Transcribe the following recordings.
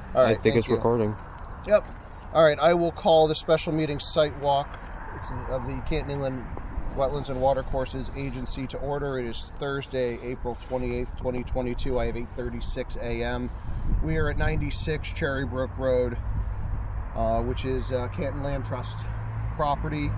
All right, I think it's recording. Yep. All right, I will call the special meeting site walk of the Canton Inland Wetlands and Watercourses Agency to order. It is Thursday, April 28th, 2022. I have 8:36 a.m. We are at 96 Cherry Brook Road, which is Canton Land Trust property.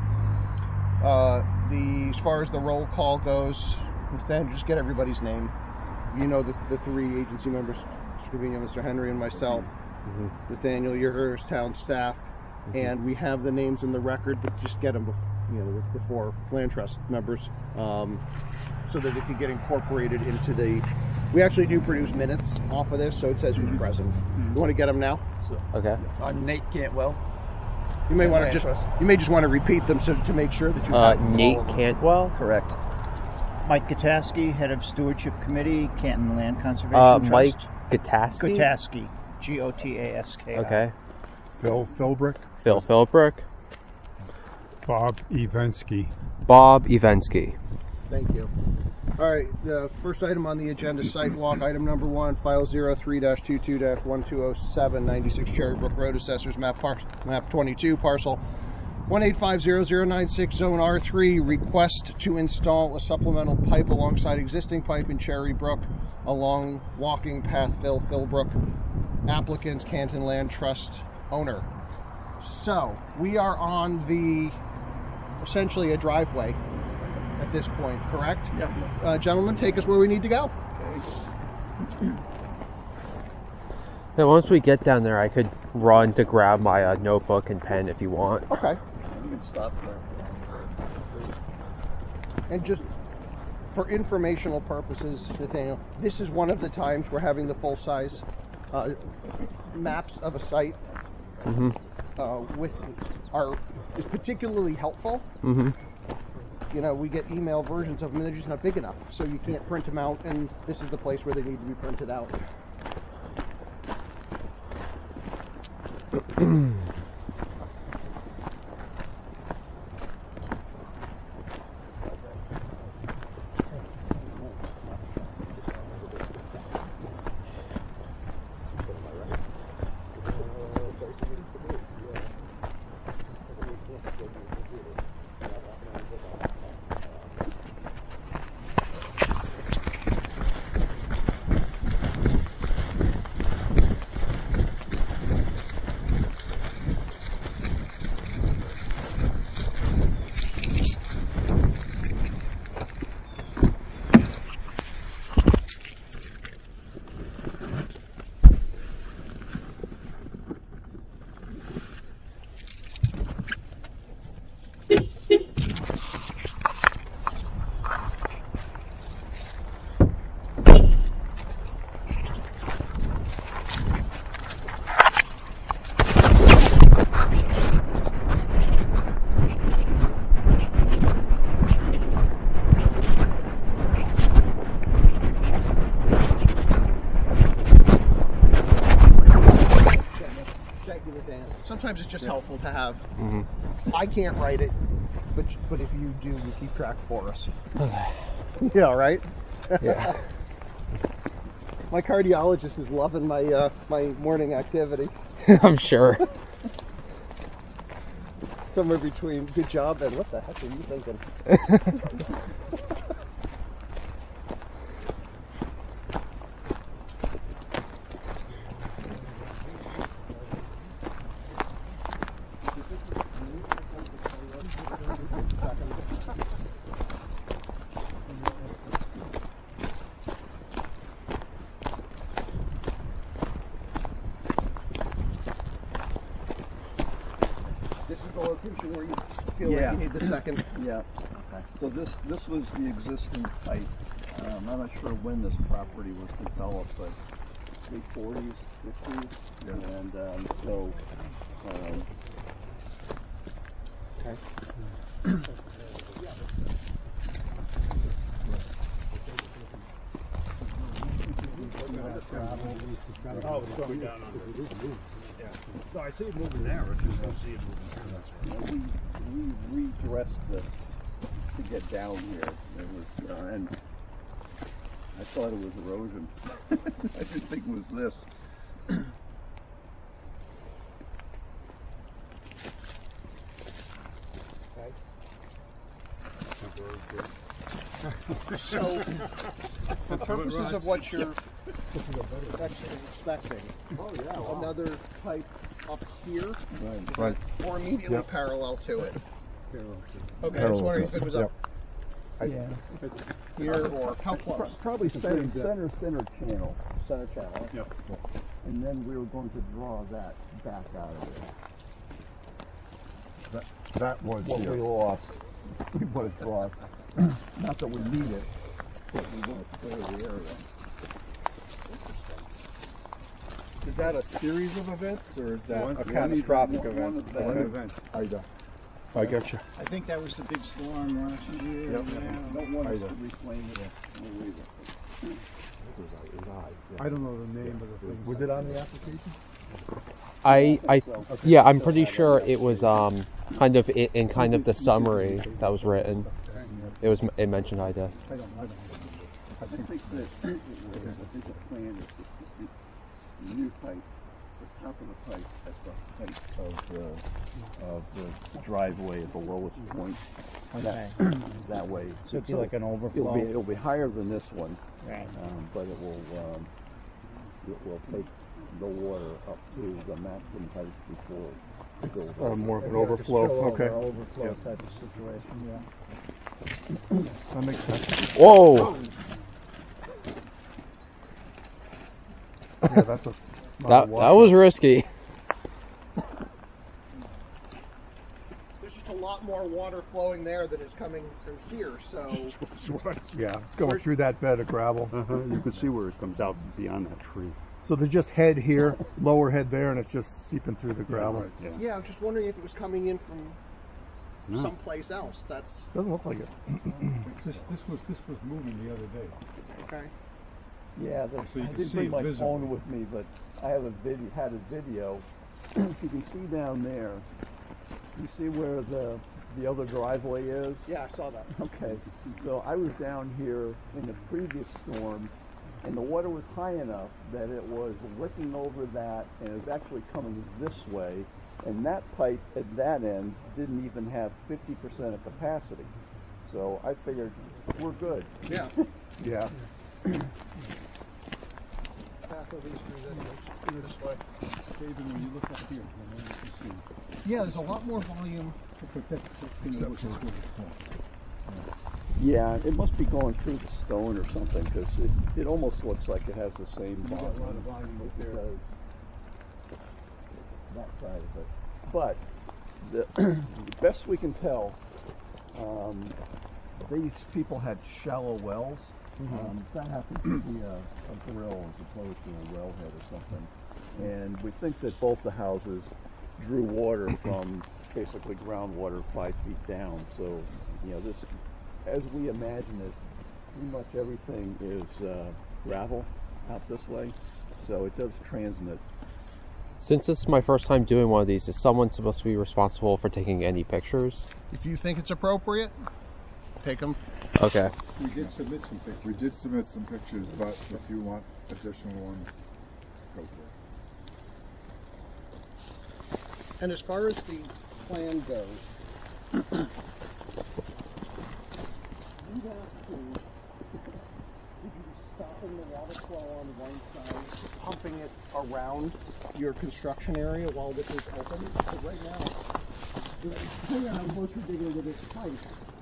As far as the roll call goes, Nathaniel, just get everybody's name. You know the three agency members, Mr. Covino, Mr. Henry, and myself. Mm-hmm. Nathaniel, you're here as town staff, and we have the names in the record, but just get them before Land Trust members, so that it can get incorporated into the... We actually do produce minutes off of this, so it says who's present. Mm-hmm. You want to get them now? Okay. Nate Cantwell. You may want to just want to repeat them to make sure that you have Nate Cantwell? Correct. Mike Gutaski, head of Stewardship Committee, Canton Land Conservation Trust. Mike Gutaski? Gutaski. G-O-T-A-S-K-I. Okay. Phil Philbrick. Phil Philbrick. Bob Evensky. Bob Evensky. Thank you. All right, the first item on the agenda, site walk, item number 1, file 03-22-1207, 96 Cherry Brook Road, Assessors map 22, parcel 1850096, zone R3, request to install a supplemental pipe alongside existing pipe in Cherry Brook along walking path Phil Philbrook, applicant Canton Land Trust owner. So we are on essentially a driveway at this point, correct? Yeah. Gentlemen, take us where we need to go. Okay. Now, once we get down there, I could run to grab my notebook and pen if you want. Okay. You can stop there. And just for informational purposes, Nathaniel, this is one of the times we're having the full-size maps of a site, is particularly helpful. Mm-hmm. You know, we get email versions of them, and they're just not big enough, so you can't print them out, and this is the place where they need to be printed out. Sometimes it's just helpful to have. Mm-hmm. I can't write it, but if you do, you keep track for us. Yeah, right? Yeah. My cardiologist is loving my my morning activity. I'm sure. Somewhere between good job and what the heck are you thinking? This is the location where you feel like you need the second. Yeah. Okay. So this was the existing pipe. I'm not sure when this property was developed, but late 40s, 50s, yeah. And so. Okay. Oh, it's going down on it. Yeah. No, I see it moving there. I just don't see it moving here. We redressed this to get down here. It was, and I thought it was erosion. I didn't think it was this. For purposes of what you're actually expecting, another pipe up here Right. or immediately Yep. parallel to it. Okay, I Parallel was wondering to if it was it, up here or how close? Probably center channel. Center channel. Yep. And then we were going to draw that back out of there. That was What we here. lost, we want to draw. Not that we need it, but we want to clear the area. Is that a series of events, or is that One- a one catastrophic event. event? One event. I get you. I think that was the big storm last year. Yep. Don't want us Either. to reclaim it. I don't know the name of the thing. Was it on the application? Yeah, I'm pretty sure it was kind of in kind of the summary that was written. It mentioned IDA. I think that it was, I think the plan is the new pipe, the top of the pipe at the height of the driveway at the lowest point. Okay. That way. So it'd be like an overflow. It'll be higher than this one, Right. but it will take the water up to the maximum height before it goes. More of an overflow. Okay. Overflow type of situation, yeah. That makes sense. Whoa! Yeah, that's a. That was risky. There's just a lot more water flowing there than is coming through here, so Yeah, it's going through that bed of gravel. You can see where it comes out beyond that tree. So they just head here, lower head there, and it's just seeping through the gravel. Yeah. yeah, I'm just wondering if it was coming in from No. someplace else. That's Doesn't look like it. This was moving the other day. okay. Yeah, So you I can didn't see bring it my visibly. phone with me, but I have had a video. If you can see down there, you see where the other driveway is? Yeah, I saw that. Okay, so I was down here in the previous storm, and the water was high enough that it was licking over that, and it was actually coming this way, and that pipe at that end didn't even have 50% of capacity. So I figured, we're good. Yeah. Yeah. Path of least resistance. This way. David, when you look up here, you can Yeah, there's a lot more volume. Yeah, it must be going through the stone or something, because it almost looks like it has the same volume. a lot of volume up there. Does. That side of it. But the, the best we can tell, these people had shallow wells. That happens to be a grill as opposed to a wellhead or something. And we think that both the houses drew water from basically groundwater 5 feet down. So, you know, this, as we imagine it, pretty much everything is gravel out this way. So it does transmit. Since this is my first time doing one of these, is someone supposed to be responsible for taking any pictures? If you think it's appropriate, take them. Okay. We did submit some pictures. We did submit some pictures, but if you want additional ones, go for it. And as far as the plan goes, you have to, would you be stopping the water flow on one side, pumping it around your construction area while this is open? Because right now, depending on how close you're digging into this pipe,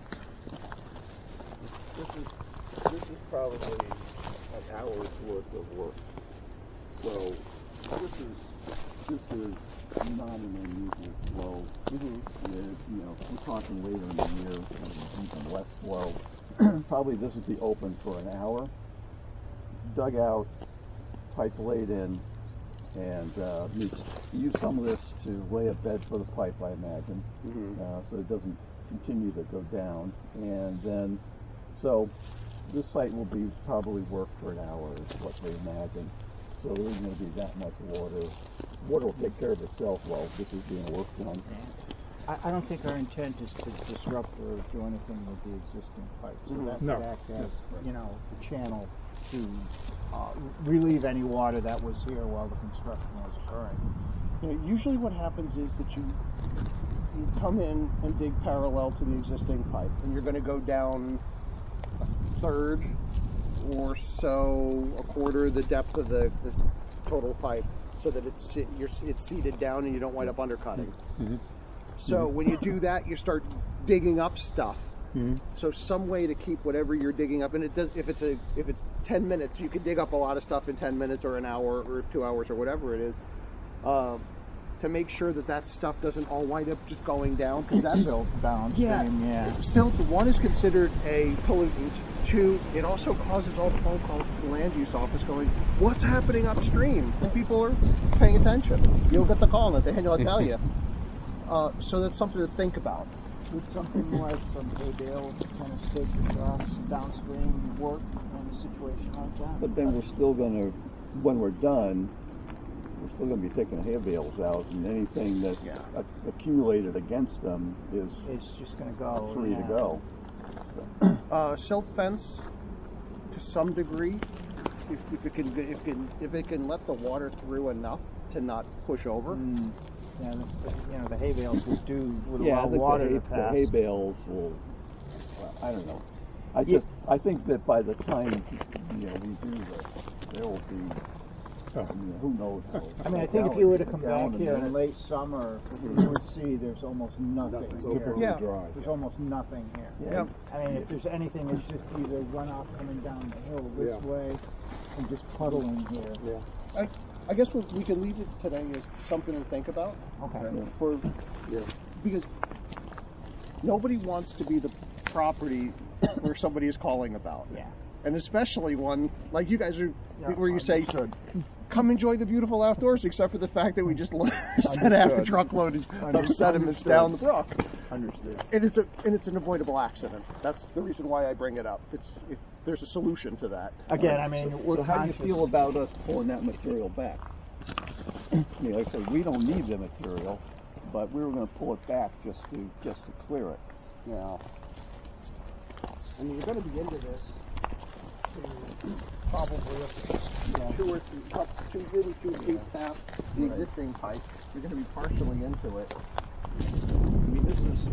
This is probably an hour's worth of work. So this is not an unusual flow. You know, we're talking later in the year, even less flow. Probably this will be open for an hour. Dug out, pipe laid in, and use some of this to lay a bed for the pipe, I imagine, so it doesn't continue to go down. And then, so this site will be probably worked for an hour is what they imagine. So there isn't going to be that much water. Water will take care of itself while this is being worked on. I don't think our intent is to disrupt or do anything with the existing pipe. So that No. would act as, you know, the channel to relieve any water that was here while the construction was occurring. you know, usually what happens is that you come in and dig parallel to the existing pipe, and you're going to go down a third or so, a quarter the depth of the total pipe, so that it's seated down and you don't wind up undercutting. So when you do that, you start digging up stuff. So some way to keep whatever you're digging up, and it does. If it's 10 minutes, you can dig up a lot of stuff in 10 minutes or an hour or 2 hours or whatever it is. To make sure that stuff doesn't all wind up just going down, because that's Silt downstream, yeah. Silt, one, is considered a pollutant. Two, it also causes all the phone calls to the land use office going, what's happening upstream? And people are paying attention. You'll get the call and the hand will tell you. So that's something to think about. Would something like some hay bales kind of stake across downstream work in a situation like that? But then we're still going to, when we're done, we're still going to be taking hay bales out, and anything that accumulated against them is It's just going to go. free to go. Silt fence, to some degree, if it can let the water through enough to not push over. Yeah, the hay bales would Yeah, allow I think water to the pass. hay bales will. I don't know. I think that by the time we do this, there will be. Who knows? I mean, I think if you were to come back here in late summer, you would see there's almost nothing here. Yeah. Dry. There's almost nothing here. Yeah. I mean, if there's anything, it's just either runoff coming down the hill this way and just puddling here. I guess what we can leave it today is something to think about. Okay. Because nobody wants to be the property where somebody is calling about. Yeah. And especially one like you guys are, where you say, come enjoy the beautiful outdoors, except for the fact that we just sent half a truckload of sediments down the brook. Understood. And it's an avoidable accident. That's the reason why I bring it up. There's a solution to that. Again, I mean, we're So how do you conscious. feel about us pulling that material back? Like I said, we don't need the material, but we were going to pull it back just to clear it. Yeah. I mean, you're going to be into this probably two feet past the existing pipe. You're going to be partially into it. I mean, this is,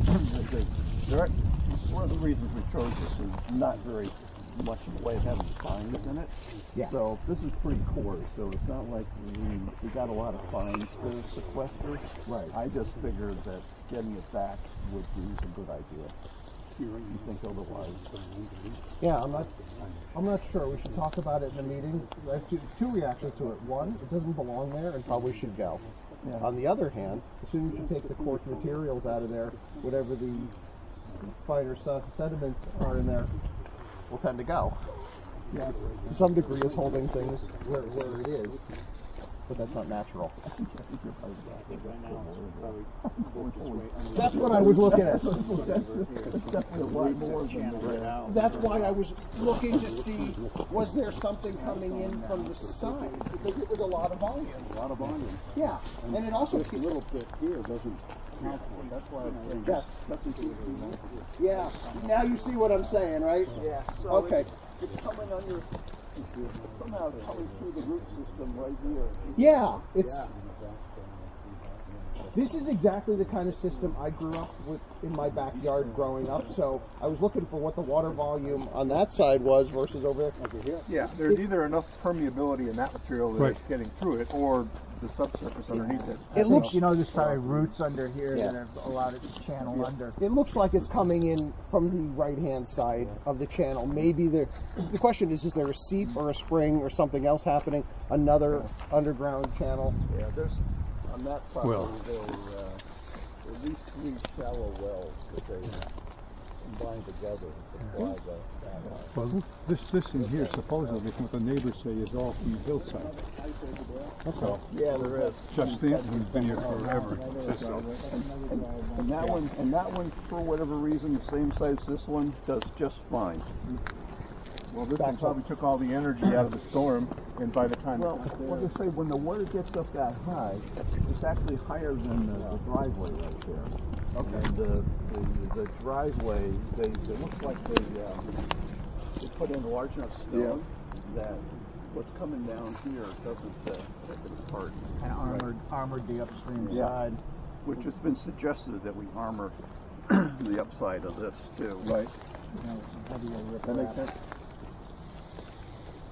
one of the reasons we chose this is not very much in the way of having fines in it. Yeah. So this is pretty coarse, so it's not like we got a lot of fines to sequester. Right. I just figured that getting it back would be a good idea. You think otherwise? Yeah, I'm not sure. We should talk about it in the meeting. I have two reactions to it. One, it doesn't belong there and probably should go. Yeah. On the other hand, as soon as you take the coarse materials out of there, whatever the finer sediments are in there will tend to go. Yeah. To some degree, it's holding things where it is, but that's not natural. That's what I was looking at. That's why I was looking to see, was there something coming in from the side? Because it was a lot of volume. A lot of volume. Yeah, and it also Just a little bit here doesn't count for it. That's why I'm saying Yes. nothing to Yeah, now you see what I'm saying, right? Yeah. So Okay. It's coming under. Somehow it's coming through the root system right here. Yeah, this is exactly the kind of system I grew up with in my backyard growing up. So I was looking for what the water volume on that side was versus over here. Yeah, there's either enough permeability in that material that Right. it's getting through it, or the subsurface underneath it. It looks there's probably roots under here Yeah. that have allowed it to channel under. It looks like it's coming in from the right-hand side of the channel. Maybe the question is there a seep or a spring or something else happening? Another underground channel? Yeah, there's on that property Well. there were at least 3 shallow wells that they combined together to supply that. Well, this in here supposedly, from what the neighbors say, is all from the hillside. So, Yeah, there is. Jeff Stanton, who's been here forever, says so. And that one, for whatever reason, the same size as this one, does just fine. Well, this one probably took all the energy out of the storm, and by the time Well, like I say, when the water gets up that high, it's actually higher than the driveway right there. Okay. And the driveway, it looks like they put in a large enough stone that what's coming down here doesn't take it apart. Kind of armored the upstream Yeah. side. Which has been suggested that we armor the upside of this too. Right. Heavier That makes riprap. sense?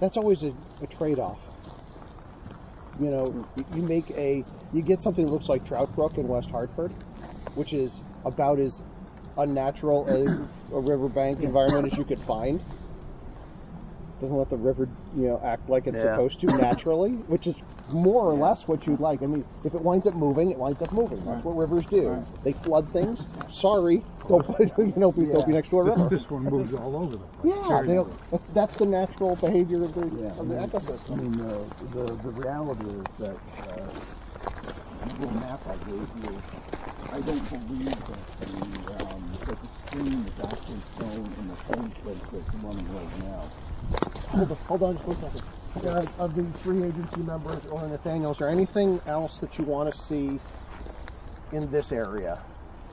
that's always a trade-off. You know, you get something that looks like Trout Brook in West Hartford, which is about as unnatural a riverbank environment as you could find. Doesn't let the river, act like it's supposed to naturally, which is more or less what you'd like. I mean, if it winds up moving, it winds up moving. That's what rivers do. Right. They flood things. Sorry, don't be next to a river. This one moves all over the place. Yeah, that's the natural behavior of the ecosystem. I mean, the reality is that Google map I gave you, I don't believe that the stream is actually shown in the same place that's running right now. Hold on just 1 second. Of the 3 agency members or Nathaniel, is there anything else that you want to see in this area?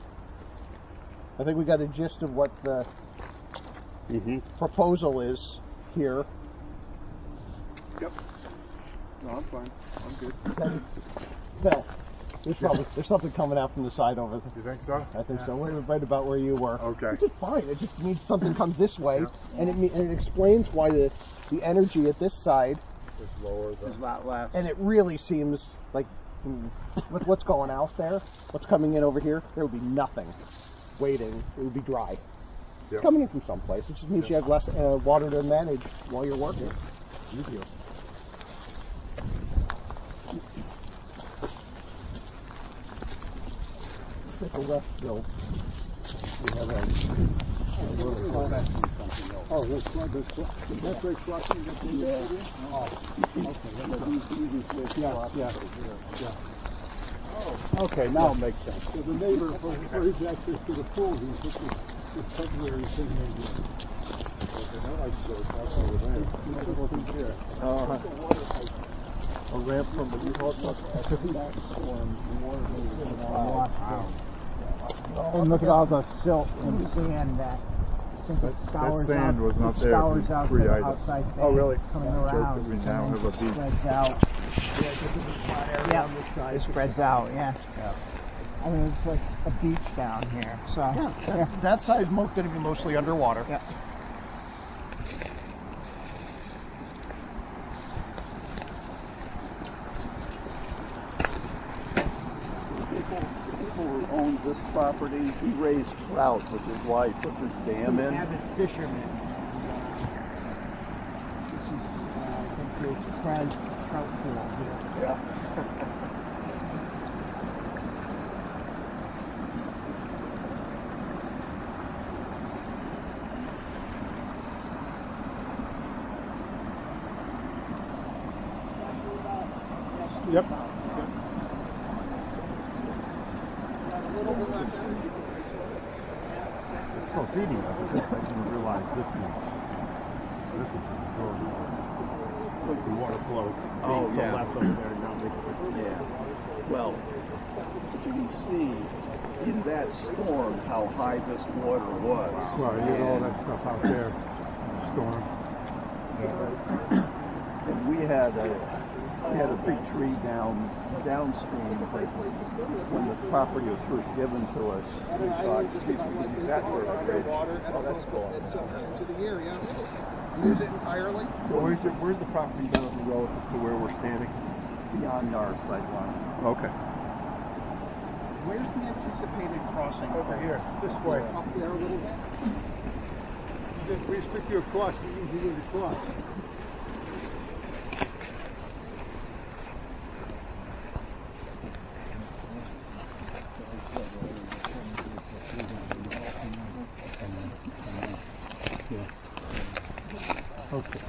I think we got a gist of what the proposal is here. Yep. No, I'm fine. I'm good. Phil, there's something coming out from the side over there. You think so? I think so. We're right about where you were. Okay. Which is fine. It just means something comes this way, and it explains why the energy at this side It's lower than... There's a lot less. and it really seems like with what's going out there, what's coming in over here, there would be nothing waiting. It would be dry. It's Yep. coming in from someplace. It just means you have less water to manage while you're working. Easier. Take a left, Bill. We have a Oh, that's right, crossing the thing. yeah. Okay, now it makes sense. So the neighbor for his access to the pool, he put this temporary thing in here. A ramp from the And look at all the silt and sand that scours that sand out, was not it there scours out pre- the item. outside Oh, really? coming Joke around. that we and now then have a beach. Spreads out. Yeah, it spreads out, yeah. I mean, it's like a beach down here, so. Yeah, that side's going to be mostly underwater. Yeah. People who owned this property, he raised trout, which is why he put this dam in. Avid fishermen. This is, I think, this trout pool here. Yeah. Yep. Oh, feeding of it. I didn't realize this is the water flow. Oh, Being yeah. so left over there now makes it. Yeah. Well, you can see in that storm how high this water was. Well, you get all that stuff out there in the storm. And we had a big tree downstream, but when the property was first given to us, we thought, geez, we could use that for a bridge. Oh, that's gone. It's to the year, yeah. Use it entirely. Where's the property down the road to where we're standing? Beyond our sight line. Okay. Where's the anticipated crossing? Over here, this way. Up there a little bit. Just restrict your cross, you usually need to cross. Okay.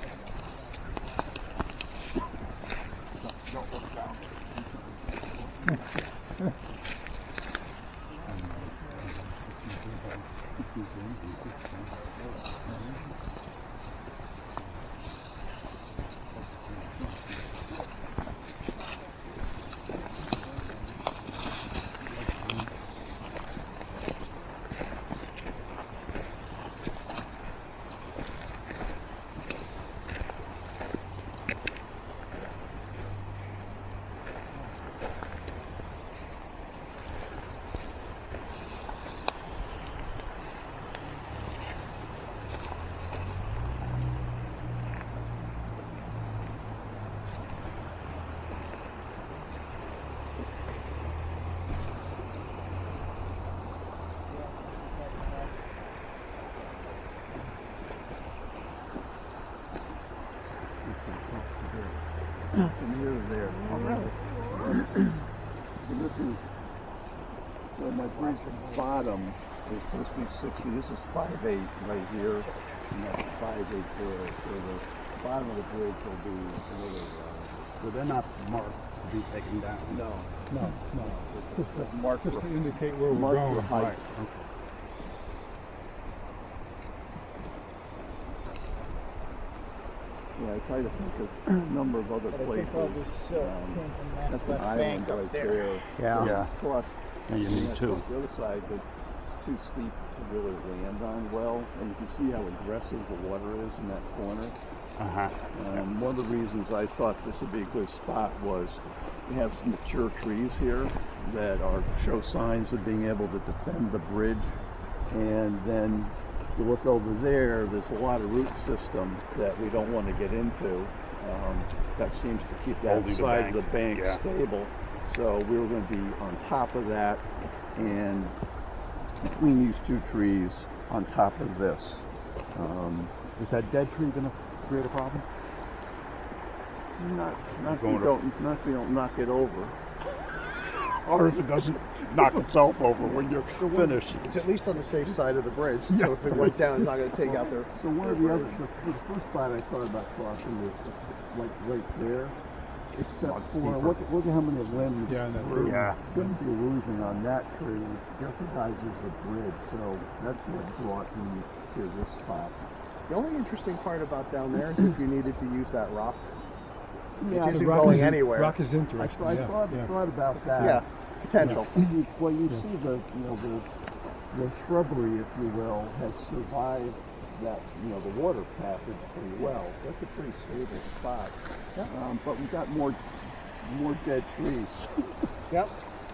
from here to there. Oh, really? And this is, so my bridge bottom is supposed to be 60. This is 5/8 right here, and that's 5/8 there. So the bottom of the bridge will be another. So they're not marked to be taken down. No. Just Mark to indicate where we're mark going. the height. Right. Okay. Yeah, I try to think of a number of other places. That's an island right there. Yeah. Plus, And you need that's two. The other side, but it's too steep to really land on well, and you can see how aggressive the water is in that corner. Uh-huh. One of the reasons I thought this would be a good spot was we have some mature trees here that show signs of being able to defend the bridge, and then you look over there, there's a lot of root system that we don't want to get into. That seems to keep that Holding the side of bank. the bank Yeah. stable. So we were going to be on top of that, and between these two trees, on top of this. Is that dead tree going to create a problem? Not if Going you to- don't knock it over. Or if it doesn't knock itself over when you're finished. It's at least on the safe side of the bridge. So if it went down, it's not going to take out their. So one of the other, the first spot I thought about crossing was like right there, except for look at how many limbs. Yeah, and that were yeah. going to be losing on that tree. Jeopardizes the bridge, so that's what brought me to this spot. The only interesting part about down there is if you needed to use that rock. Yeah, It isn't rock going is anywhere. Rock is I interesting. thought about that. Yeah, potential. Well, you see the shrubbery, if you will, has survived that the water passage pretty well. That's a pretty stable spot. But we got more dead trees. Yep.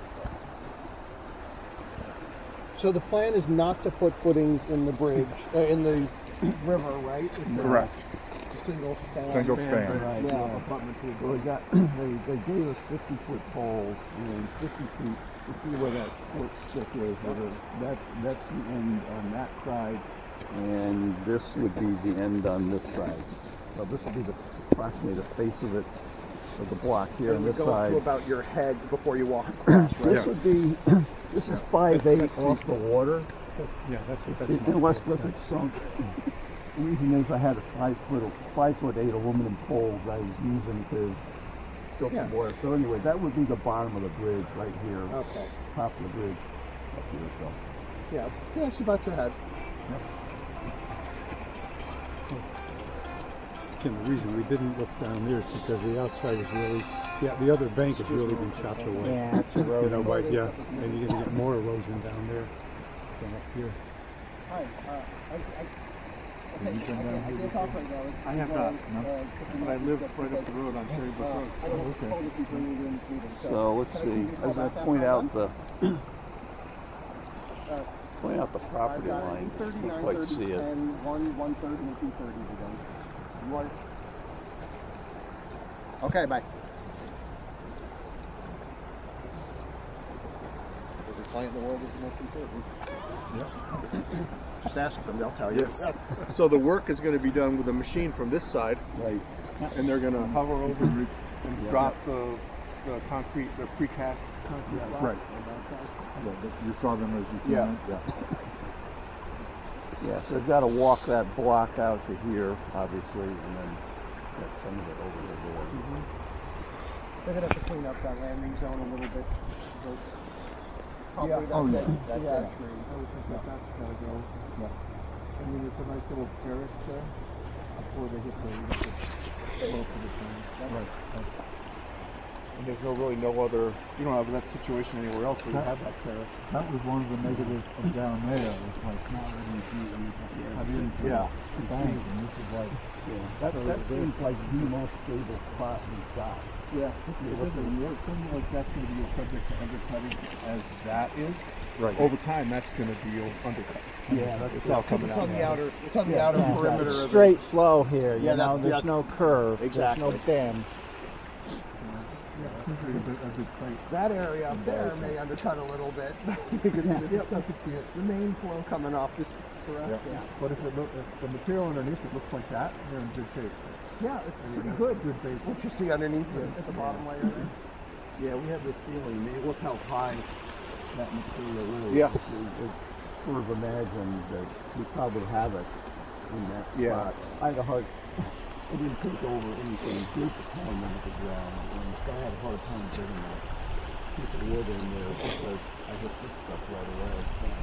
So the plan is not to put footings in the bridge, in the river, right? Correct. It's a single span. Single span. Right. Yeah, abutment to the So we bridge. got they gave us 50-foot poles and 50 feet. You see where that foot stick is? That's the end on that side, and this would be the end on this side. So this would be approximately the face of it, of the block here on And we this go side. to about your head before you walk across, right? This would be, this is 5/8 off the water, Yeah, that's unless with it sunk. The reason is I had a 5'8" aluminum pole that I was using to fill Yeah. the water. So anyway, that would be the bottom of the bridge right here, Okay. top of the bridge up here. So Yeah, it's about your head. Kim, the reason we didn't look down there is because the outside is really, the other bank has really been chopped away. Yeah, it's eroding. And you're going to get more erosion down there than up here. I have not, no. But I live right up the road on Cherry Brook Road. So let's see. As I point out the property line, you can't quite see it. 130 and 230 again. You want it? Okay, bye. Every client in the world is the most important. Yeah. Just ask them, they'll tell you. Yes. So the work is going to be done with a machine from this side, Right. and they're going to hover over and drop the concrete, the precast concrete block. Right. You saw them as you came in? Yeah, so I've got to walk that block out to here, obviously, and then get some of it over the door. They're going to have to clean up that landing zone a little bit. Yeah. Oh, yeah. That Yeah. tree. I was thinking that's got to go. Yeah. I mean, it's a nice little terrace there before they hit the slope of the thing. Right. And there's no other, you don't have that situation anywhere else where you have that terrace. That was one of the negatives from down there. It's like not really have you Yeah. bank, and this is like That seems like the most stable spot we've got. Yeah. It doesn't work. Something like that's going to be subject to undercutting as that is. Right. Over time, that's going to be undercut. Yeah, that's It's all coming It's out on the now. outer. It's on the outer perimeter of it. Straight flow here, you Yeah, know, that's- there's that's- no curve, Exactly. there's no bend. That area up there may undercut a little bit. You can see it. The main flow coming off this. Correct. But if the material underneath it looks like that, they're in good shape. Yeah, it's pretty good. What you see underneath at the bottom layer there. Yeah, we have this feeling. Look how high that material is. Yeah. It's sort of imagined that we probably have it in that Yeah. spot. I had a hard. I didn't take over anything deep down into the ground, and so I had a hard time getting that piece of wood in there because I hit this stuff right away.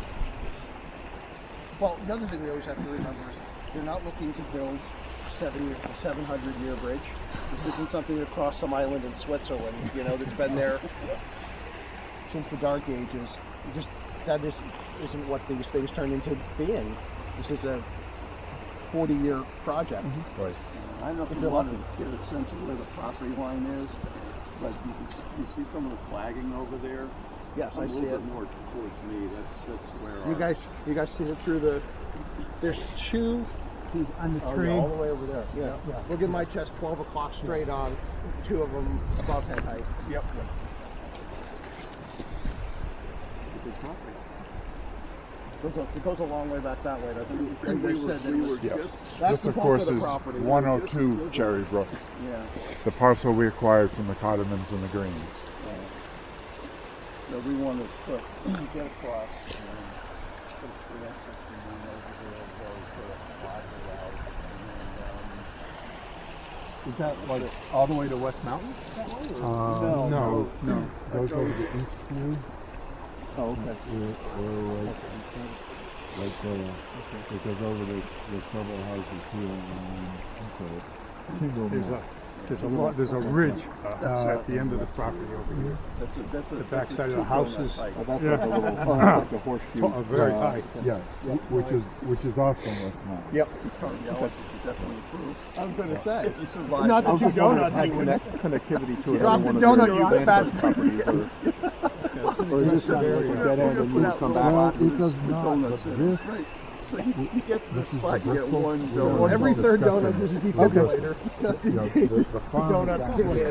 Well, the other thing we always have to remember is they're not looking to build 700-year bridge. This isn't something that crossed some island in Switzerland, that's been there since the Dark Ages. That isn't what these things turn into being. This is a 40-year project. Right. I don't know if you want to get a sense of where the property line is, but you see some of the flagging over there. Yes, I a see little it. bit more towards me. That's where. You guys see it through the. There's two. On the Oh, tree. yeah, all the way over there. Yeah. Look at my chest, 12 o'clock straight on. Two of them above head height. Yep. It goes a long way back that way, doesn't it? And they said that it was Yes. that's This, the of bulk course, of the is property. 102 Cherry Brook, Yeah. the parcel we acquired from the Cottomans and the Greens. So we wanted to get across. Is that like all the way to West Mountain? No. Goes over the east view. Oh, okay. Right there. It goes over the several houses here and into There's a ridge at the end of the property over here. That's The backside of the houses. Yeah. Like a horseshoe. Very high. Yeah, which is also West Mountain. Yep. Definitely approved. I was going to say. If you survive, Not that you donuts. Connectivity to it. Drop the donut, you fat. Or is this a dead end and you come back? It does not. This, So you get to the spot, you get one donut. donut. Every third donut is a defibrillator, just in case the the farm donuts is kick in.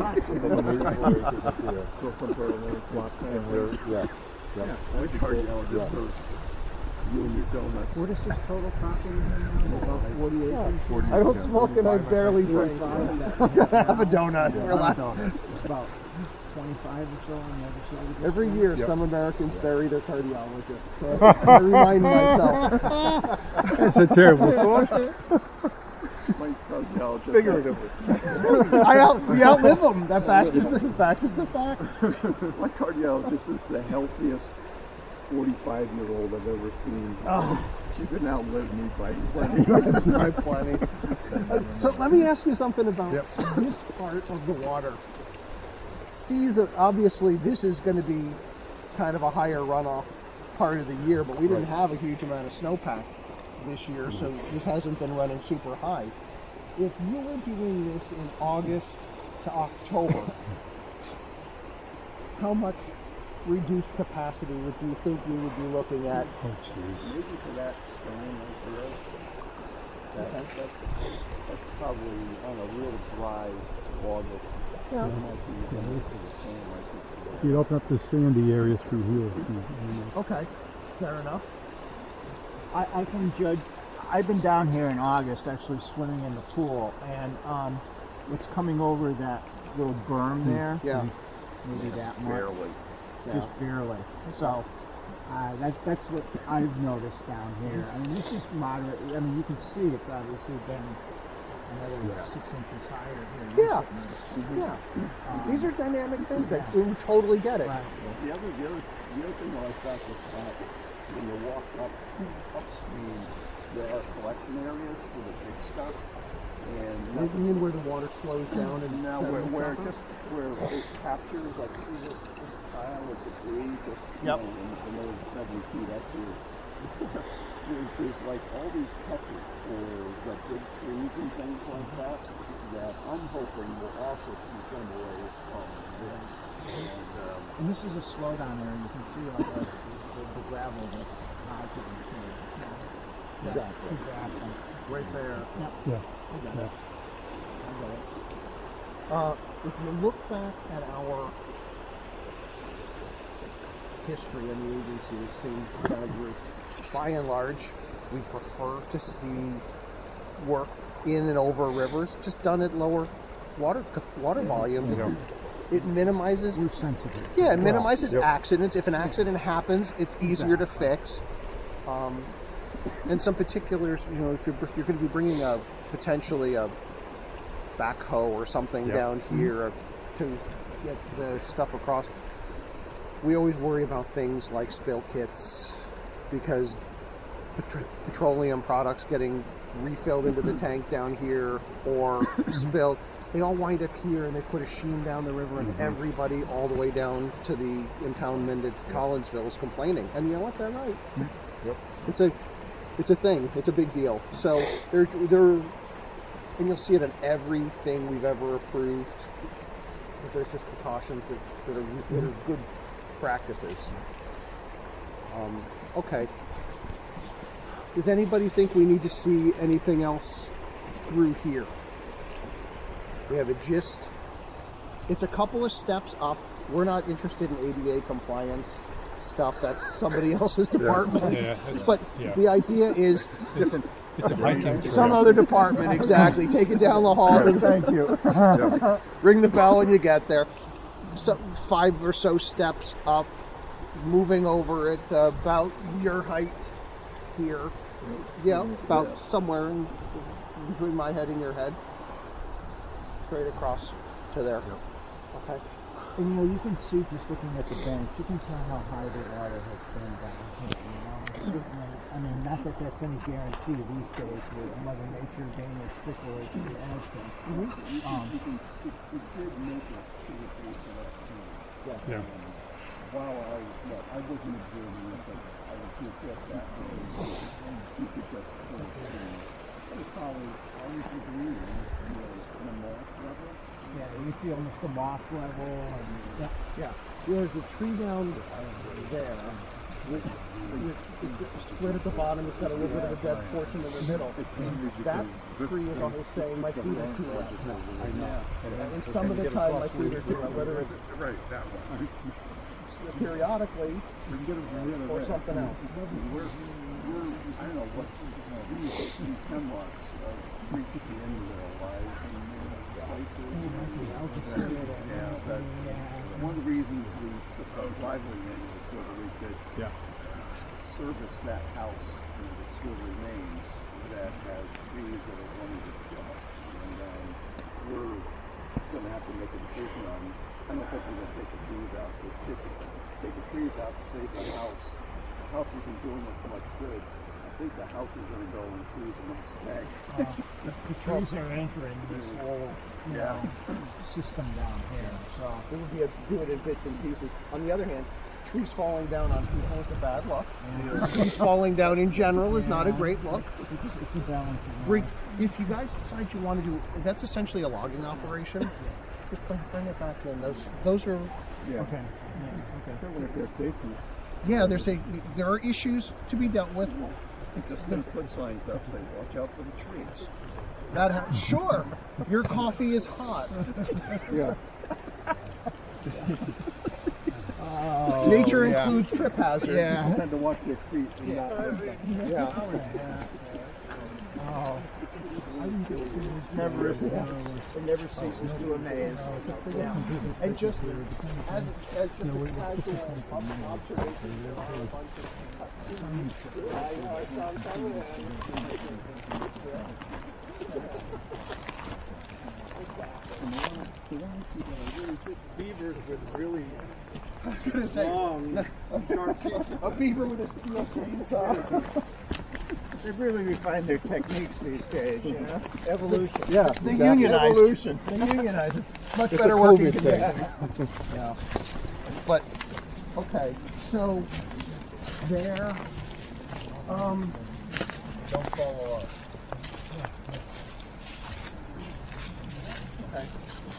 So some sort of little slot there. Yeah. My cardiologist knows you and your donuts. What is this total property now? About 40 acres? I don't smoke and I barely drink. Have a donut. Relax. It's about 25 or so on the other side of it. Every year, some Americans bury their cardiologist. So I remind myself. That's a terrible thought. My cardiologist. Figuratively. We outlive them. That fact is the fact. My cardiologist is the healthiest 45-year-old I've ever seen. Oh. She's outlived me by plenty. So let me ask you something about this part of the water. Obviously, this is going to be kind of a higher runoff part of the year, but we didn't have a huge amount of snowpack this year, so this hasn't been running super high. If you were doing this in August to October, how much reduced capacity do you think we would be looking at? Maybe for that stone right there. That's probably on a real dry August. Yeah. You'd open up the sandy areas through here. Okay, fair enough. I can judge. I've been down here in August actually swimming in the pool, and it's coming over that little berm there. Yeah. Maybe that much. Barely. Just barely. So that's what I've noticed down here. I mean, this is moderate. I mean, you can see it's obviously been another 6 inches higher here. Yeah. These are dynamic things. We totally get it. Right. The other thing I like about this spot is when you walk upstream, there are collection areas for the big stuff. And You mean where the water slows down and now where it captures, like see this pile of debris just Yep. in those 7 feet up here. There's like all these catches for the big trees and things like that I'm hoping will also keep them away from this. And this is a slowdown area. You can see all the gravel that's deposited in here. Exactly. Right there. Yeah. If you look back at our history in the agency, it seems by and large, we prefer to see work in and over rivers, just done at lower water volume. It minimizes. We're sensitive. Yeah, it minimizes accidents. If an accident happens, it's easier to fix. And some particulars, if you're going to be bringing potentially a backhoe or something down here to get the stuff across, we always worry about things like spill kits, because petroleum products getting refilled into the tank down here or spilled, they all wind up here, and they put a sheen down the river, and everybody all the way down to the impoundment at Collinsville is complaining. And you know what? They're right. It's a thing. It's a big deal. So they're and you'll see it in everything we've ever approved. But there's just precautions that are good practices. Okay. Does anybody think we need to see anything else through here? We have a gist. It's a couple of steps up. We're not interested in ADA compliance stuff. That's somebody else's department. But the idea is different. It's a hiking trail. Some other department, exactly. Take it down the hall. Thank you. Ring the bell when you get there. So 5 or so steps up, moving over at about your height here. Yeah, about somewhere between my head and your head. Straight across to there. Okay. And you can see, just looking at the banks, you can tell how high the water has been down here. I mean, not that that's any guarantee these days with Mother Nature being as fickle as she has been. It did make it to the point that while I wasn't observing it, but I would think that you could just sort of see. It was probably always green in a moss level. Yeah, you feel almost the moss level. And, There's a tree down there. It's split at the bottom. It's got a little bit of a dead portion in the middle. That tree is always saying my feet are too wet. I know. And some of the time my feet are too wet, whether it's periodically or something else. I don't know what these hemlocks reach the end of their lives in places. One of the reasons we put the driveway in was so that we could service that house that still remains that has trees that are wanting to kill. And we're going to have to make a decision on, I don't think we're going to take the trees out, but take the trees out to save the house. The house isn't doing us much good. I think the house is going to go and trees are going to stay. the trees are anchoring this whole system down here. So It would be do it in bits and pieces. On the other hand, trees falling down on people is a bad look. Trees falling down in general is not a great look. it's a balance. If you guys decide you want to do, that's essentially a logging operation. Just bring it back in. Those are. Okay. Certainly if they're safety. Yeah, there are issues to be dealt with. Just going to put signs up saying, watch out for the trees. Sure, your coffee is hot. Nature includes trip hazards. You tend to watch your feet. It never ceases to amaze. And just as just a casual observation, Beavers with really long, sharp teeth. a beaver with a steel chainsaw. They really refine their techniques these days, you know? Evolution. Yeah, They unionize. Evolution. They unionize. It's much It's better a working COVID thing. together. Yeah. But okay, so there. Don't follow us. Okay.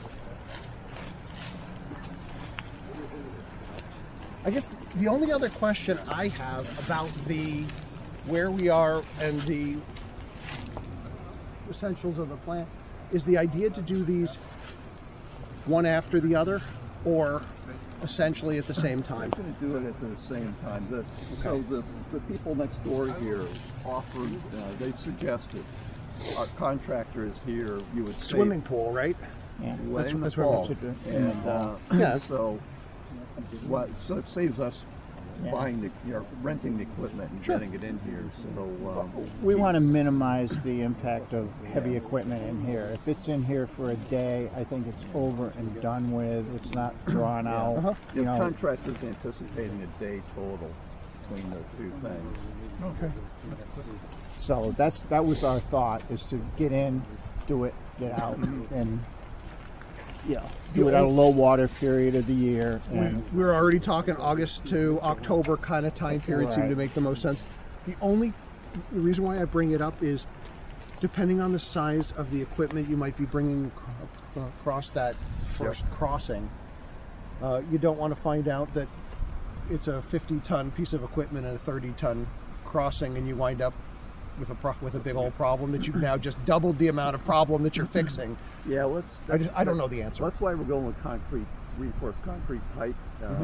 I guess the only other question I have about where we are and the essentials of the plan is the idea to do these one after the other, or essentially at the same time. I'm going to do it at the same time. So the people next door here offered, they suggested our contractor is here, you would Swimming pool, right? Yeah. Well, in the that's where we fall. should do. And Yeah. so it saves us buying renting the equipment and getting it in here. So We want to minimize the impact of heavy equipment in here. If it's in here for a day, I think it's over and done with. It's not drawn out. the contractor's anticipating a day total between those two things. Okay. So that was our thought, is to get in, do it, get out, and do it at a low water period of the year. And We were already talking August to October kind of time period seemed to Right. make the most sense. The reason why I bring it up is, depending on the size of the equipment you might be bringing across that first crossing, you don't want to find out that it's a 50-ton piece of equipment and a 30-ton crossing, and you wind up with a big old problem that you've now just doubled the amount of problem that you're fixing. Yeah, I don't know the answer. That's why we're going with reinforced concrete pipe.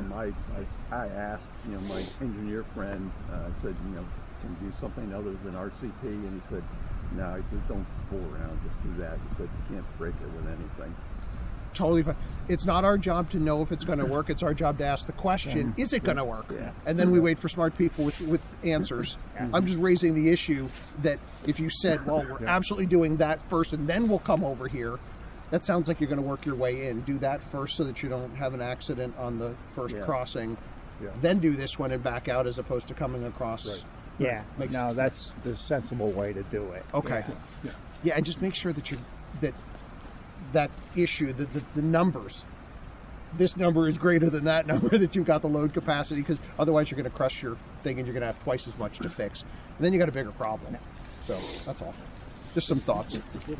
I asked, my engineer friend, I said, can you do something other than RCP? And he said, no. He said, don't fool around, just do that. He said, you can't break it with anything. Totally fine. It's not our job to know if it's going to work. It's our job to ask the question, is it going to work? Yeah. And then we wait for smart people with answers. I'm just raising the issue that if you said, well, we're absolutely doing that first and then we'll come over here, that sounds like you're going to work your way in. Do that first so that you don't have an accident on the first crossing. Yeah. Then do this one and back out as opposed to coming across. Right. yeah, no, that's the sensible way to do it. Okay. Yeah, and just make sure that that issue, the numbers, this number is greater than that number, that you've got the load capacity, because otherwise you're going to crush your thing and you're going to have twice as much to fix. And then you got a bigger problem. So that's all. Just some thoughts.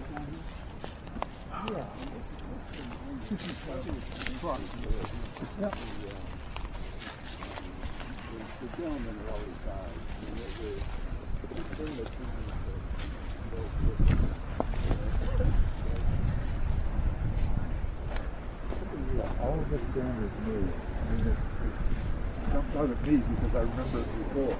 All of this sand is new. I mean, it jumped out at me because I remember it before.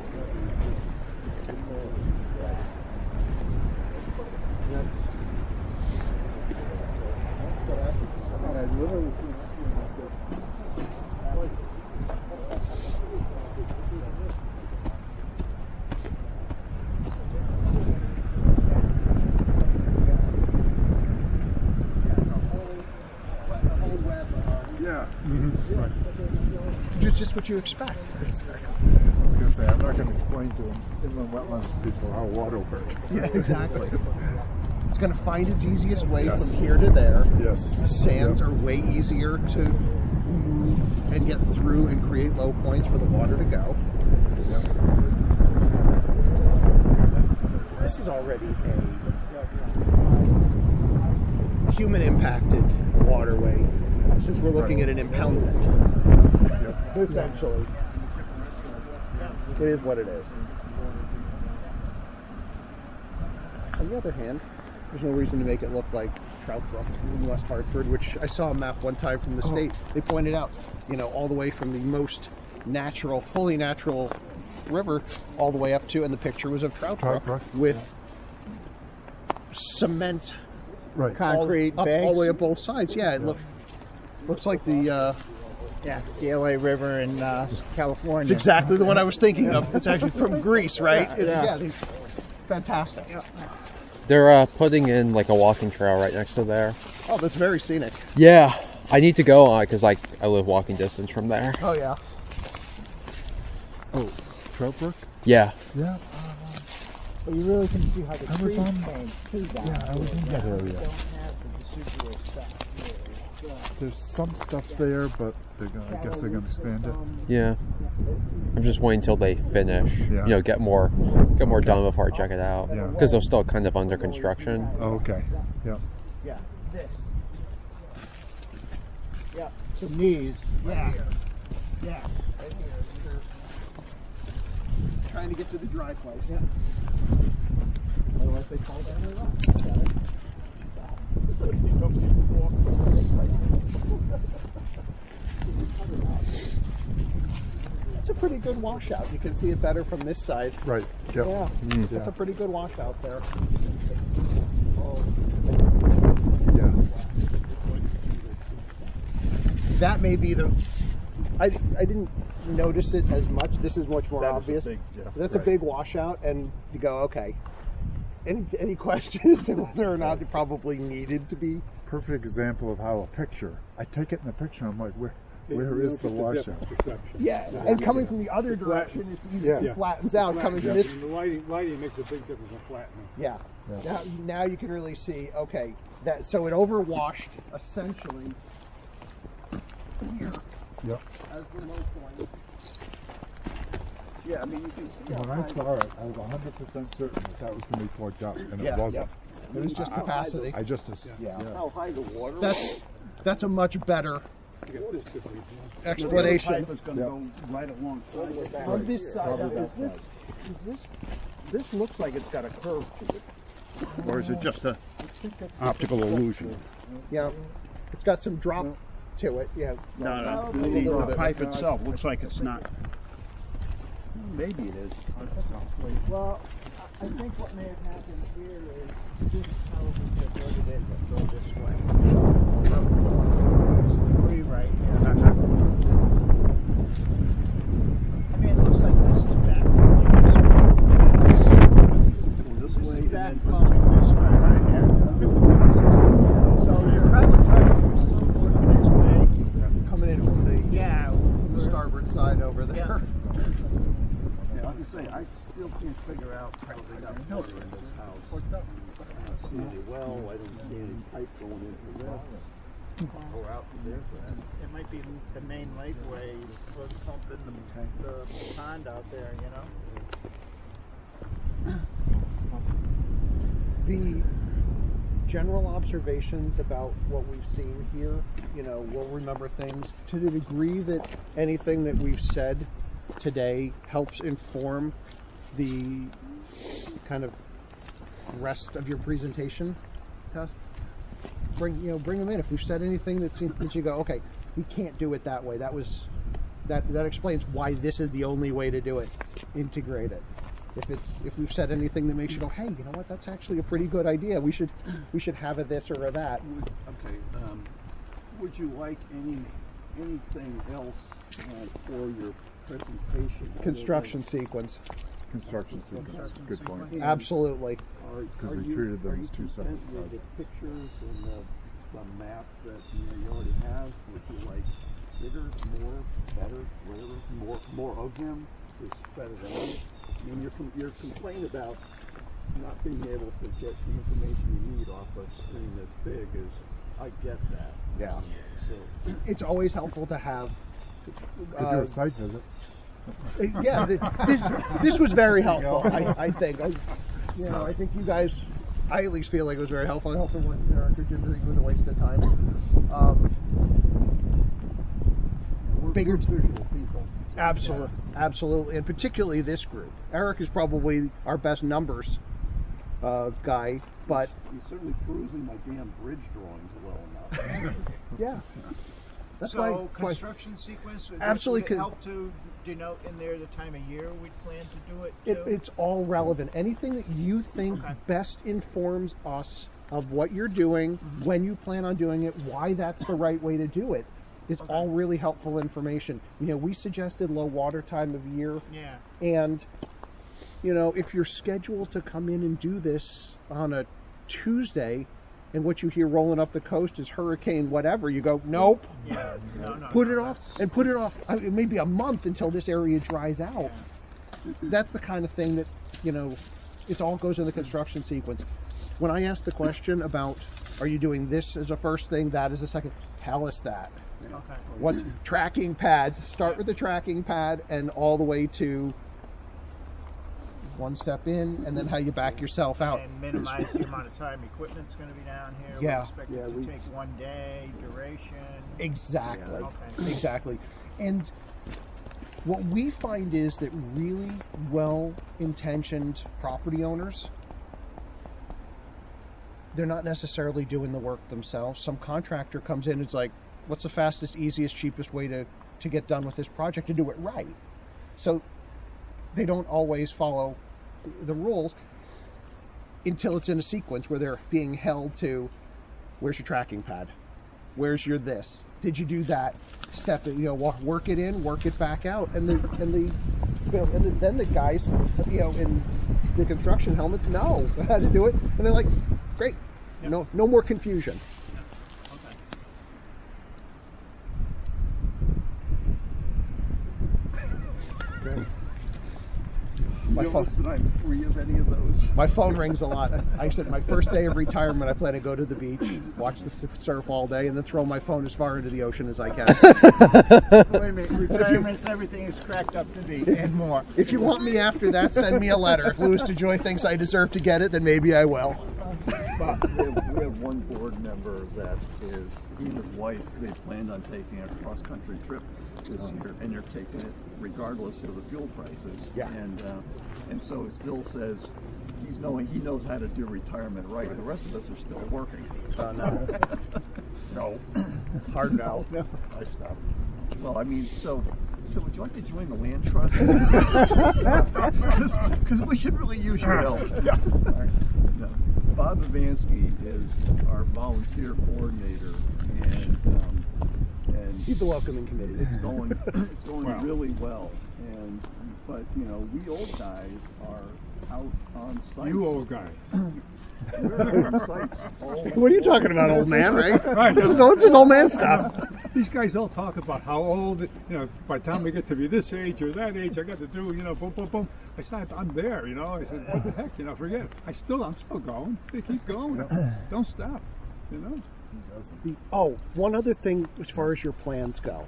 I literally yeah. Just what you expect. I was going to say, I'm not going to explain to them, inland wetlands people, how water works. Yeah, exactly. It's going to find its easiest way Yes. from here to there. Yes. The sands are way easier to move and get through and create low points for the water to go. This is already a human impacted waterway, since we're looking at an impoundment. Essentially. It is what it is. On the other hand, there's no reason to make it look like Trout Brook in West Hartford, which I saw a map one time from the state. They pointed out, all the way from the most natural, fully natural river, all the way up to, and the picture was of Trout Brook with cement, Right. Concrete all banks. the way up both sides. Yeah, it looks like the. The LA River in California. It's exactly the one I was thinking of. It's actually from Greece, right? Yeah. Fantastic. They're putting in like a walking trail right next to there. Oh, that's very scenic. Yeah, I need to go on it because I live walking distance from there. Oh yeah. Oh, Trout Brook? Yeah. Yeah. But you really can see how the I was trees on- change too down Yeah, I was in that here. area. Don't have the deciduous stuff here. There's some stuff there, but I guess they're going to expand it. Yeah. I'm just waiting until they finish. Yeah. Get more done before I check it out. Yeah. Because they're still kind of under construction. Oh, okay. Yeah. Yeah, this. Yeah, so these. Yeah. Yeah. Trying to get to the dry place. Yeah. Otherwise they fall down the rock. It's a pretty good washout. You can see it better from this side. Right. Yep. Yeah, Yeah. that's a pretty good washout there. Yeah. That may be the. I didn't notice it as much. This is much more That is a obvious. big- yeah, That's a right. big washout, and you go, okay. Any questions to whether or not it probably needed to be? Perfect example of how a picture. I take it in the picture. I'm like, where is the washout? Yeah, and coming from the other direction, it's easy. Yeah. It flattens out. Coming from this, The lighting makes a big difference in flattening. yeah. Yeah. Now you can really see. Okay, that so it overwashed essentially here Yep. as the low point. Yeah, I mean you can see. When I saw it, I was 100% certain that was going to be plugged up, and Yeah, it wasn't. It was just capacity. I just Yeah. How high the water That's a much better You got this could be- explanation. pipe is going to go right alongside. On this side, Probably is that this looks like it's got a curve to it. Or is it just a optical illusion? Yeah, it's got some drop to it. Yeah, No, Maybe a little the bit. pipe itself looks like it's not. Maybe it is. Well, I think what may have happened here is this probably diverted it to go this way. Rewrite here. I mean, it looks like this is back This way, and back then flowing this way right here. So you're probably trying to do some sort of this way. coming in from the Yeah. starboard side over there. Yeah. Yeah, like I say, I still can't figure out how they got water in this house. I don't see any well, I don't see any pipe going into this. Or out there for that. It might be the main lakeway was pumping the pond out there, you know? The general observations about what we've seen here, we'll remember things to the degree that anything that we've said today helps inform the kind of rest of your presentation test. Bring them in. If we've said anything that you go, okay, we can't do it that way. That explains why this is the only way to do it. Integrate it. If we've said anything that makes you go, hey, you know what? That's actually a pretty good idea. We should have a this or a that. Okay, would you like anything else for your presentation? Construction sequence. construction sequence. Good point. Absolutely. Because we treated them as two separate With the projects. pictures and the map that you already have, would you like bigger, more, better, whatever, more of him is better than others? I mean, your complaint about not being able to get the information you need off a screen this big is, I get that. Yeah. So, It's always helpful to have. Could do a site visit. Yeah, this was very helpful. I think. I think you guys. I at least feel like it was very helpful. I hope it wasn't Eric or Jim think it was a waste of time. we're Bigger- visual people. Absolutely, and particularly this group. Eric is probably our best numbers guy, but You're certainly perusing my damn bridge drawings well enough. yeah. That's So why construction sequence, Absolutely would could- it help to denote in there the time of year we'd plan to do it too? it's all relevant. Anything that you think Okay. best informs us of what you're doing, when you plan on doing it, why that's the right way to do it. It's all really helpful information. We suggested low water time of year, Yeah. and if you're scheduled to come in and do this on a Tuesday, and what you hear rolling up the coast is hurricane whatever, you go, nope. Yeah. No. Put it off. It may be a month until this area dries out. That's the kind of thing that it all goes in the construction sequence. When I asked the question about, are you doing this as a first thing, that as a second, tell us that. Okay. What's tracking pads? Start with the tracking pad and all the way to one step in, and then how you back yourself out. And minimize the amount of time equipment's going to be down here. Yeah. We expect it to take 1 day duration. Exactly. Okay. Exactly. And what we find is that really well-intentioned property owners, they're not necessarily doing the work themselves. Some contractor comes in and is like, what's the fastest, easiest, cheapest way to get done with this project and do it right? So they don't always follow the rules. until it's in a sequence where they're being held to, where's your tracking pad? Where's your this? Did you do that? Step it, work it in, work it back out, and then the guys, in the construction helmets know how to do it, and they're like, great, no more confusion. Okay. My phone. That I'm free of any of those. My phone rings a lot. I said my first day of retirement, I plan to go to the beach, watch the surf all day, and then throw my phone as far into the ocean as I can. Wait a minute, retirements, everything is cracked up to be, and more. If you want me after that, send me a letter. If Louis DeJoy thinks I deserve to get it, then maybe I will. Bob, we have one board member that is, he and his wife, they planned on taking a cross-country trip this year, and they're taking it regardless of the fuel prices. Yeah. And so it still says he knows how to do retirement right. The rest of us are still working. No. No. Hard no. I stopped. Well, I mean, so would you like to join the land trust? Because we could really use your help. Yeah. No. Bob Ivansky is our volunteer coordinator, and He's the welcoming committee. it's going really well. But we old guys are out on site. You old guys. We're on sites all What are you talking about, old man, right? Right. This is old man stuff. These guys all talk about how old, by the time we get to be this age or that age, I got to do, boom, boom, boom. I said, I'm there, I said, what the heck, forget it. I'm still going. They keep going. Don't stop, Oh, one other thing as far as your plans go.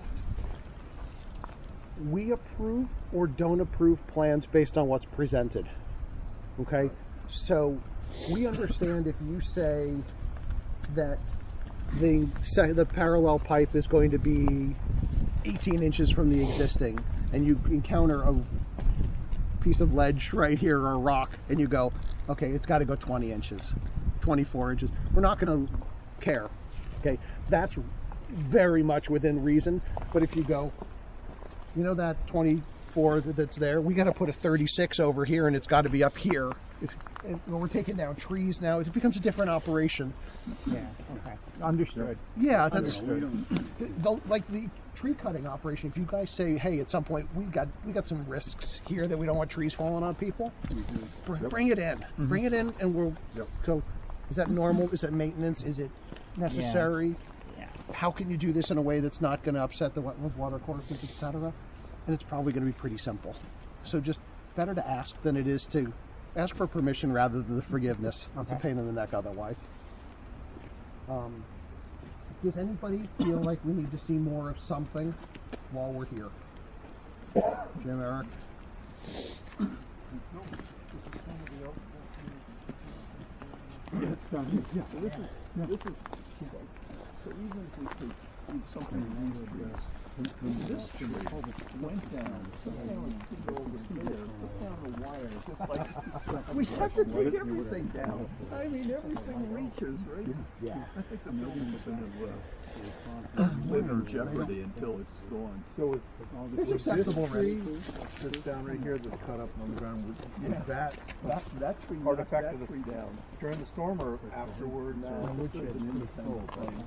We approve or don't approve plans based on what's presented. Okay? So we understand if you say that the parallel pipe is going to be 18 inches from the existing, and you encounter a piece of ledge right here or a rock, and you go, okay, it's got to go 20 inches, 24 inches. We're not going to care. Okay? That's very much within reason. But if you go, that 24 that's there, we got to put a 36 over here, and it's got to be up here. We're taking down trees now. It becomes a different operation. Yeah, okay. Understood. Yeah, that's like the tree cutting operation. If you guys say, hey, at some point we got some risks here that we don't want trees falling on people, bring it in. Bring it in, and we'll go. Is that normal? Is that maintenance? Is it necessary? Yeah. How can you do this in a way that's not going to upset the wetlands, water courses, etc.? And it's probably going to be pretty simple. So just better to ask than it is to ask for permission rather than the forgiveness. It's a pain in the neck otherwise. Does anybody feel like we need to see more of something while we're here? Jim, Eric? Yeah, so this is so even if we could do something this tree went down, go over there, put down the wire, just like we have to take everything down. I mean, everything reaches, right? Yeah. I think the building's going to live in jeopardy until it's gone. So There's acceptable risk. that's down right here that's cut up on the ground, was that That tree artifact that of the tree down. during the storm or afterwards? Which is an independent thing.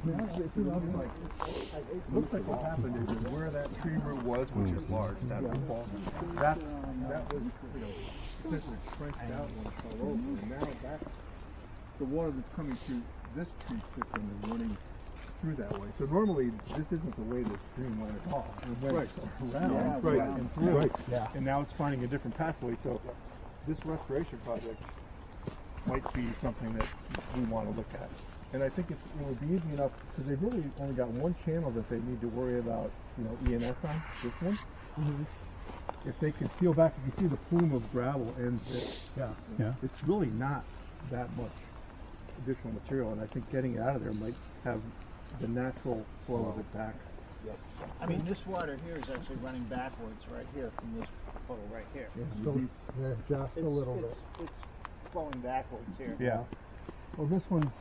It looks like what happened is where that tree root was, which is large, that football, that was, essentially trenched out when it fell over, and now the water that's coming through this tree system is running through that way. So normally, this isn't the way the stream went at all. It went around, and through. Yeah. And now it's finding a different pathway. So this restoration project might be something that we want to look at. And I think it would be easy enough because they've really only got one channel that they need to worry about, ENS on, this one. If they could peel back, you can see the plume of gravel ends there. Yeah. It's really not that much additional material, and I think getting it out of there might have the natural flow of it back. I mean, this water here is actually running backwards right here from this puddle right here. Just a little bit. It's flowing backwards here. Yeah. Well, this one's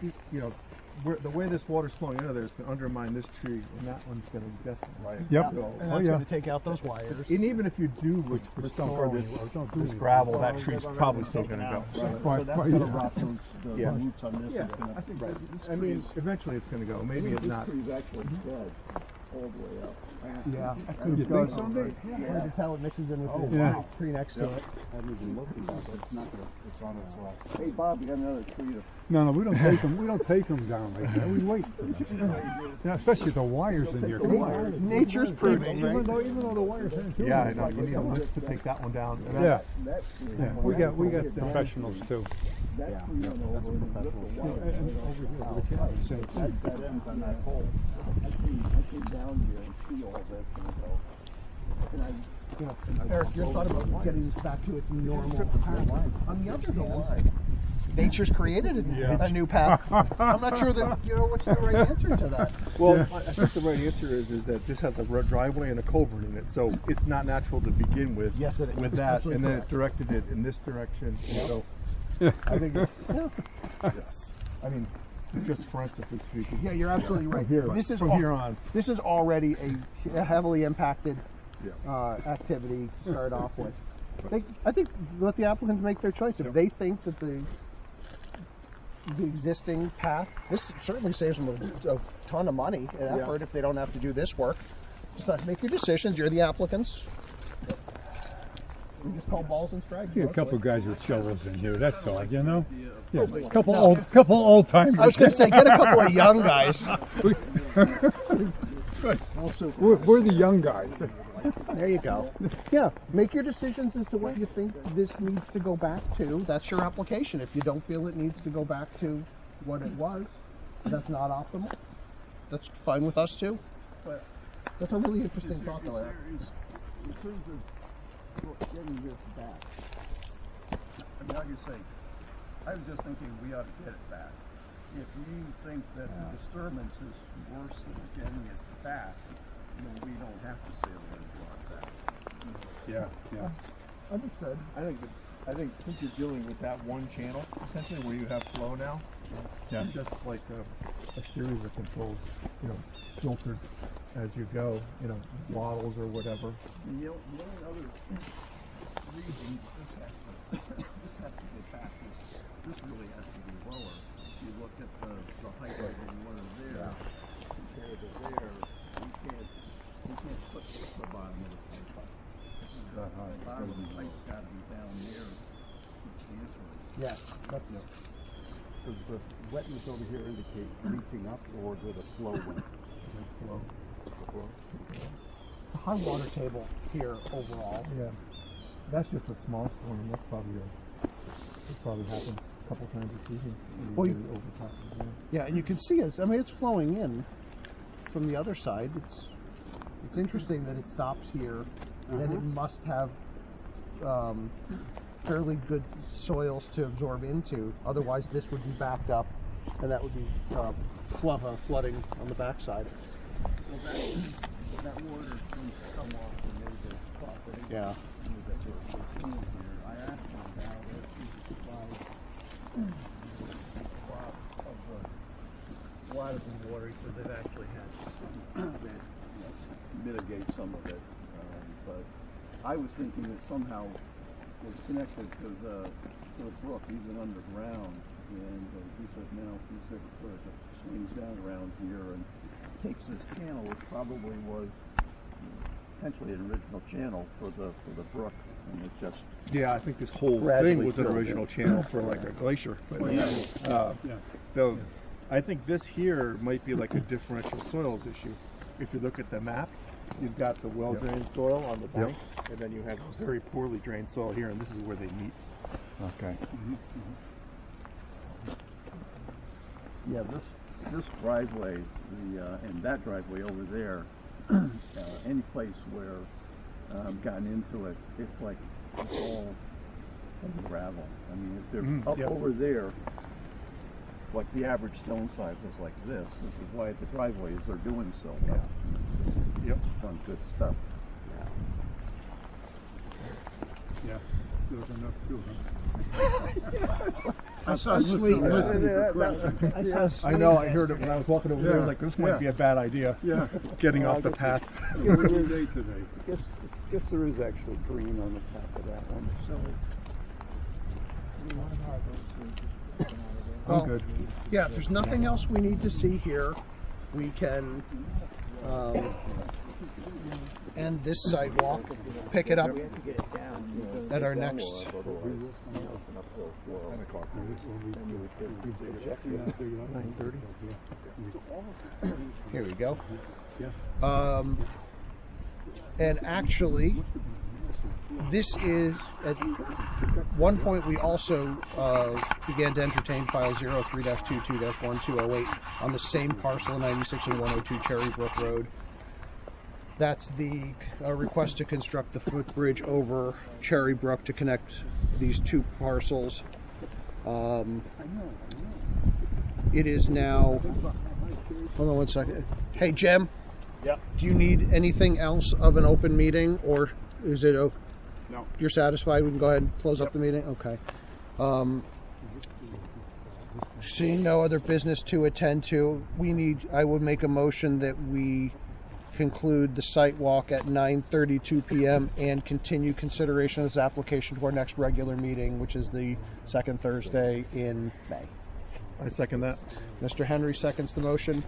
you know, the way this water's flowing into there is going to undermine this tree, and that one's going to definitely. Right. Yep. And that's going to take out those wires. And even if you do restore this gravel, that tree's probably still going to go. So that's going to rot the roots on this. Yeah, I think I mean, eventually it's going to go. Maybe it's not. This tree's actually dead all the way up. Yeah. You think so, Dave? Hard to tell. It mixes in with the yeah. tree next to it. I haven't even looked at it. It's not gonna. It's on its last. Hey Bob, you got another tree to. No, we don't take them. We don't take them down like that. We wait for them. Yeah, especially the wires in here. Come on. Nature's proving, right? Even though the wires in too. Yeah, I know. You need a lift to take that one down. And Yeah. That tree. Yeah. We got professionals too. That tree went over and ripped the wire. And over here, the cat, same thing. That ends on that hole. I came down here and see all this and I. Eric, your thought about getting this back to its normal path. On the other hand, nature's created a new path. I'm not sure that what's the right answer to that. Well, I think the right answer is that this has a driveway and a culvert in it, so it's not natural to begin with. Yes, it is. With that, Absolutely and then correct. it directed it in this direction. And so, I think. Yes. I mean, just forensically speaking. Yeah, you're absolutely right. This is from here on. This is already a heavily impacted activity to start off with. I think let the applicants make their choice. If they think that the existing path, this certainly saves them a ton of money and effort if they don't have to do this work. So make your decisions. You're the applicants. We just call balls and strikes. Yeah, a couple guys with shovels in here. That's all, you know. Yeah, a couple old timers. I was going to say, get a couple of young guys. We're the young guys. There you go. Yeah, make your decisions as to what you think this needs to go back to. That's your application. If you don't feel it needs to go back to what it was, that's not optimal. That's fine with us too. But that's a really interesting thought, though, Eric. In terms of getting this back, I mean, like you say, I was just thinking we ought to get it back. If you think that the disturbance is worse than getting it back, then we don't have to say we're going to block that. Yeah. Understood. I think since you're dealing with that one channel, essentially where you have flow now, just like a series of controls, filtered as you go, waddles or whatever. And the only other reason this has to go back is this really has to be lower. You look at the height of the water there compared to there, we can't put the bottom of the pipe up. The bottom of the pipe's got to be down there substantially. Yes, that's Does the wetness over here indicate reaching up, or did a flow went? Flow. the high water table here overall. Yeah, that's just a small storm. That's probably happened a couple times this season. Well, Overtop. Yeah, and you can see it. I mean, it's flowing in from the other side. It's interesting that it stops here, and it must have fairly good soils to absorb into. Otherwise, this would be backed up, and that would be flooding on the backside. So that water seems to come off the neighbor's property. Yeah. That we're seeing here. I asked them about it. He supplied of the water and water, so they've actually had to mitigate some of it. But I was thinking that somehow it was connected to the brook, even underground. And he said, no, he said it sort of swings down around here and takes this channel, which probably was potentially an original channel for the brook, and it just Yeah, I think this whole Gradually thing was an filled original in. channel for like a glacier. But though I think this here might be like a differential soils issue. If you look at the map, you've got the well-drained soil on the bank, and then you have very poorly drained soil here, and this is where they meet. Okay. Yeah, this driveway, and that driveway over there, any place where I've gotten into it, it's like it's all gravel. I mean, if they're up over there, like the average stone size is like this. This is why the driveways are doing so well. Yep. Done good stuff. Yeah. There was enough too, huh? I saw Sweet. I know, I heard it when I was walking over there, Yeah. like, this might be a bad idea. Yeah. Getting off the path. It's a good day today. Guess there is actually green on the top of that one. I'm good. Yeah, if there's nothing else we need to see here, we can end this sidewalk, pick it up at our next. Here we go. And actually, this is, at one point we also began to entertain file 03-22-1208 on the same parcel, 96 and 102 Cherry Brook Road. That's the request to construct the footbridge over Cherry Brook to connect these two parcels. It is now, hold on one second. Hey, Jim. Yeah. Do you need anything else of an open meeting, or is it okay? No. You're satisfied? We can go ahead and close up the meeting? Okay. Seeing no other business to attend to, I would make a motion that we conclude the site walk at 9:32 p.m. and continue consideration of this application to our next regular meeting, which is the second Thursday in May. I second that. Mr. Henry seconds the motion.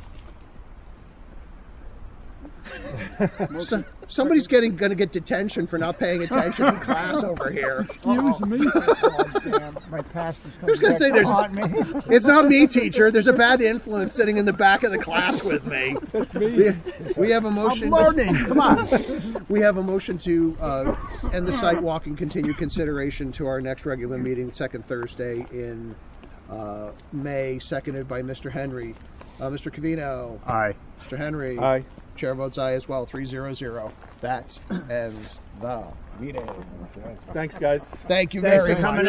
Somebody's going to get detention for not paying attention in class over here. Excuse me. Oh, damn, my past is coming gonna back say to there's- haunt me. It's not me, teacher. There's a bad influence sitting in the back of the class with me. That's me. We have a motion. I'm learning. Come on. We have a motion to end the site walk and continue consideration to our next regular meeting, second Thursday in May, seconded by Mr. Henry. Mr. Covino. Aye. Mr. Henry. Aye. Chair votes aye as well, 3-0-0. That ends the meeting. Thanks, guys. Thank you Thanks very for much. coming